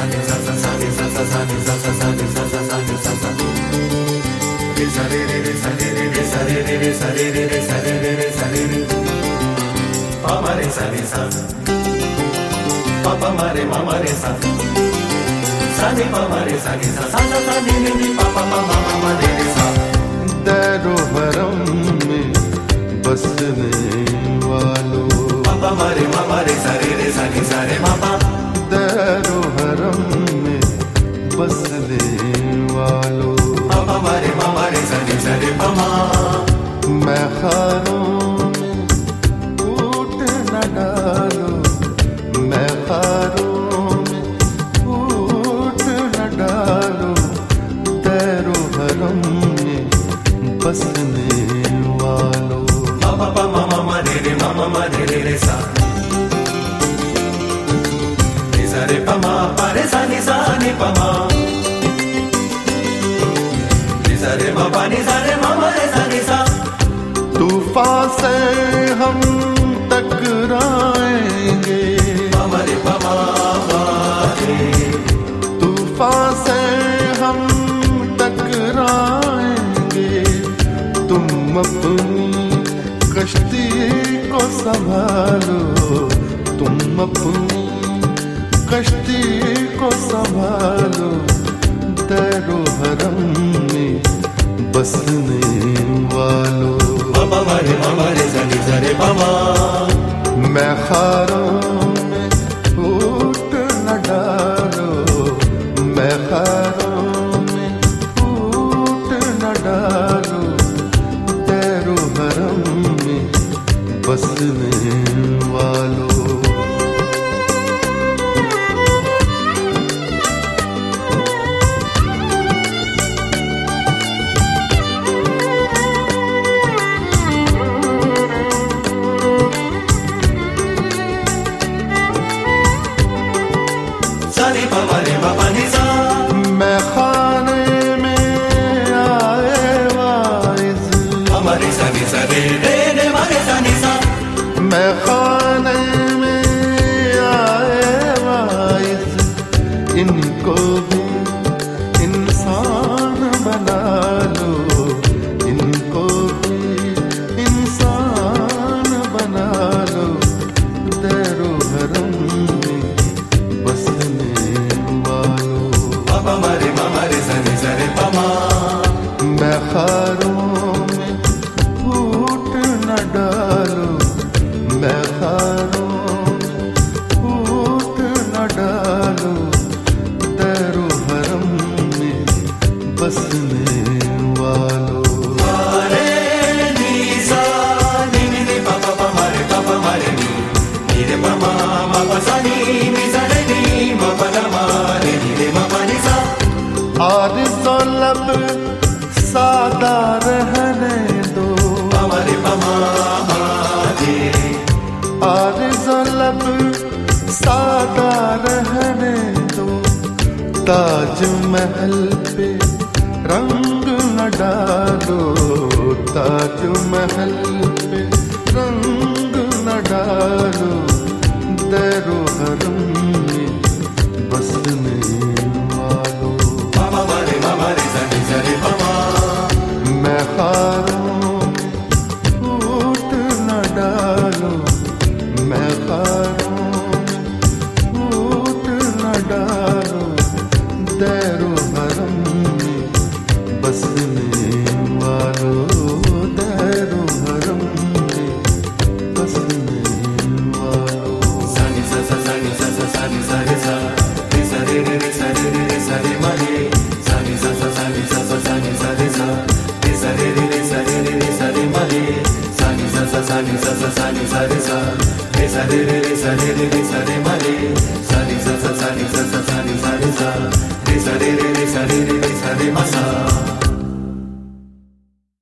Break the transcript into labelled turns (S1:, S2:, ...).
S1: ni sa sa sa ni sa sa sa ni sa sa sa ni sa sa sa ni sa sa re sa re re re sa re re re sa re re re sa re re re sa re re re sa re re pa ma re sa ni sa pa pa ma re sa sa ni pa ma re sa ni sa sa sa sa ni ni pa pa ma ma ma re re sa
S2: दरो हरम में बसने वालों
S1: पापा मारे मामा रे सा नि सा रे मापा
S2: दरो हरम में बसने वालों
S1: पापा मारे मामा रे सा रे मामा
S2: मैं खारों में फूट न डालो मैं खारों में फूट न डालो दरो हरम में बसने वालों
S1: पापा मामा रे रे सा रे पमा पारे सा नि पमा नि सा रे मा पा नि सा रे मामा रे सा नि सा
S2: तूफान से हम टकराएंगे
S1: मामा रे पमा रे
S2: तूफान से हम टकराएंगे तुम अपनी कश्ती को संभालो तुम अपनी कश्ती को संभालो दरो हरम में बसने वालों
S1: पापा मामा रे सा रे पामा
S2: मैं खारों में फूट न डालो मैं खारों में फूट न डालो दरो हरम में बसने वालों मैं खाने में आए वाइज
S1: हमारे सनी सरे रे रे मारे सनी सा
S2: मैं खाने में आए वाइज इनको भी इंसान बना लो इनको भी इंसान बना लो दरो हरम में बसने
S1: पापा मारे मामा रे सा रे पामा
S2: मैं खारों में फूट न डालो मैं खारों में फूट न डालो दरो हरम में बसने वालों
S1: मारे नी सा नी नी पापा मारे नी रे पामा मापा सा नी सा रे नी मापा ला मारे नी रे मापा नी सा
S2: आरज़ो लब सादा रहने दो
S1: हमारे पामा रे
S2: आरज़ो लब सादा रहने दो ताजमहल पे रंग न डालो ताजमहल पे रंग न डालो दरो हरम में बसने वालों
S1: मामा रे सा रे पामा
S2: मैं खारों में फूट न डालो मैं खारों में फूट न डालो दरो हरम में बसने वालों दरो हरम में बसने वालों
S1: सनी सा रे सा रे रे सा रे मा रे सनी सा रे सा रे सा रे मा रे सनी सा रे सा रे मा रे सनी सा रे सा रे सा रे सा रे सा रे मा सा